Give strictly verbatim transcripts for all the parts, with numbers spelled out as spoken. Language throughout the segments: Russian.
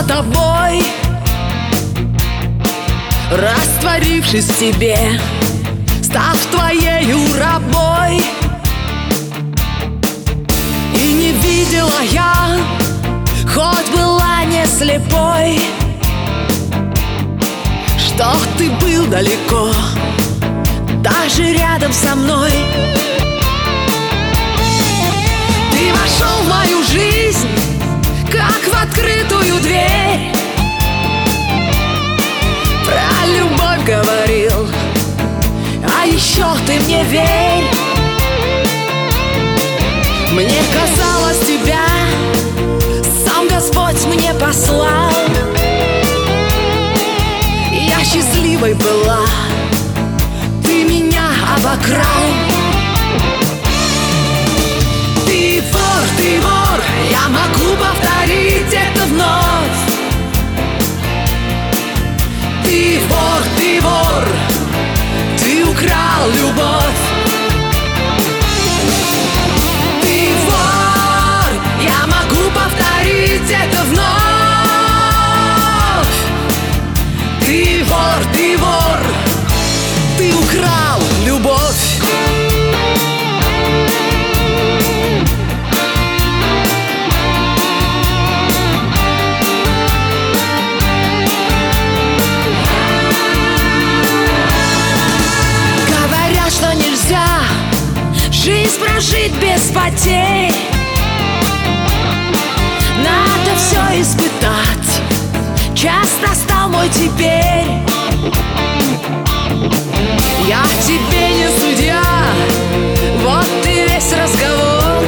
за тобой, растворившись в тебе, став твоею рабой. И не видела я, хоть была не слепой, что ты был далеко, даже рядом со мной. Ты вошел в мою жизнь, как в открытую дверь. Про любовь говорил, а еще ты мне верь. Мне казалось, тебя сам Господь мне послал. Я счастливой была, ты меня обокрал. Ты вор, ты вор, я могу повторить это вновь. Ты вор, ты вор, ты украл любовь. Ты вор, я могу повторить это вновь. Ты вор, ты вор, ты украл любовь. Жизнь прожить без потерь, надо все испытать. Час настал мой теперь. Я тебе не судья, вот и весь разговор.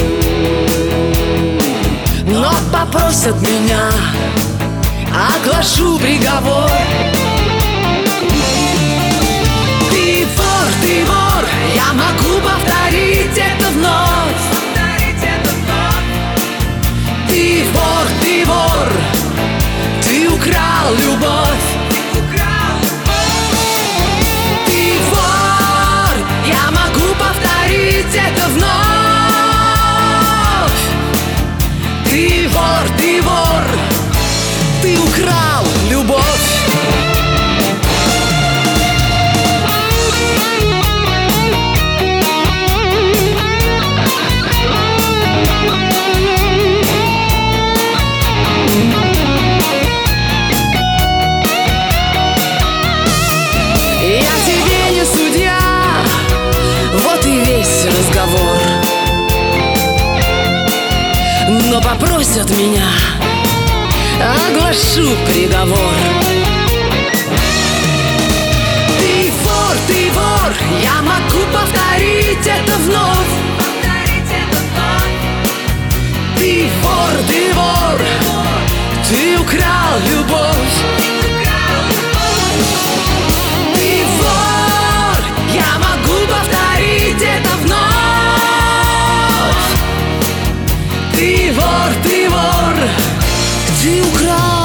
Но попросят меня, оглашу приговор. Ты вор, ты вор, я могу повторить это вновь. Ты вор, ты вор, ты украл любовь. Ты вор, я могу повторить это вновь. Ты вор, ты вор, ты украл любовь. Но попросят меня, оглашу приговор. Ты вор, ты вор, я могу повторить это вновь. Ты вор, ты вор, ты украл любовь. Ты вор, я могу повторить это вновь. Ты вор, ты вор, ты украл.